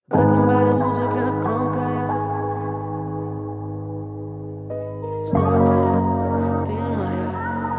В этом баре музыка громкая, стойкая, ты моя.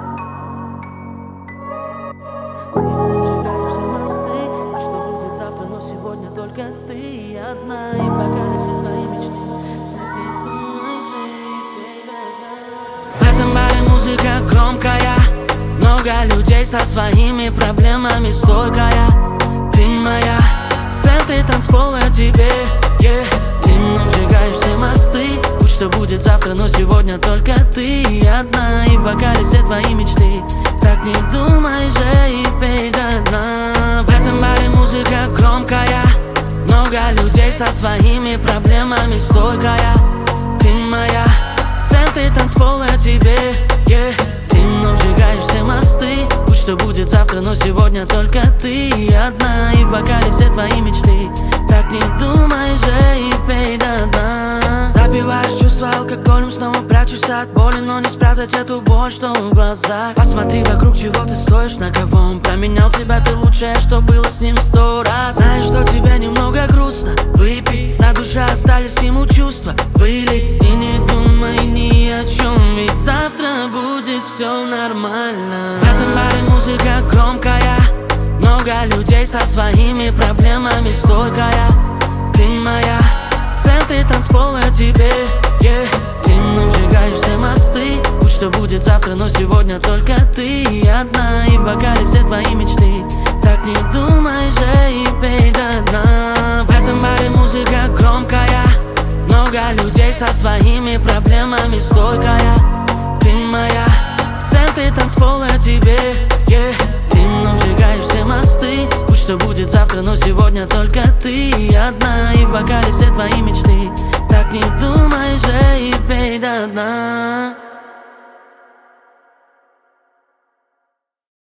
Ты сжигаешь все мосты, а что будет завтра, но сегодня только ты одна. И пока все твои мечты, так не думай, жить, baby. В этом баре музыка громкая, много людей со своими проблемами, стойкая, ты моя. В центре танцпола тебе, ты мной сжигаешь все мосты. Будь что будет завтра, но сегодня только ты одна. И в бокале все твои мечты, так не думай же и пей до дна. В этом баре музыка громкая, много людей со своими проблемами, стойкая, ты моя. В центре танцпола тебе, ты мной сжигаешь все мосты. Будь что будет завтра, но сегодня только ты одна. И в бокале все твои мечты, так не думай же и пей до дна. Запиваешь чувства алкоголем, снова прячешься от боли, но не спрятать эту боль, что в глазах. Посмотри вокруг, чего ты стоишь, на кого он променял тебя. Ты лучшее, что было с ним 100 раз. Знаешь, что тебе немного грустно, выпей. На душе остались ему чувства, вылей. И не думай ни о чем, ведь завтра будет все нормально. В этом баре музыка громкая, много людей со своими проблемами, стойкая, ты моя. В центре танцпола тебе, ты мной сжигаешь все мосты. Будь что будет завтра, но сегодня только ты одна. И в бокале все твои мечты, так не думай же и пей до дна. В этом баре музыка громкая, много людей со своими проблемами, стойкая, ты моя. В центре танцпола тебе, ты мной сжигаешь все мосты. Будь что будет завтра, но сегодня только ты одна. И в бокале все твои мечты, так не думай же и пей до дна.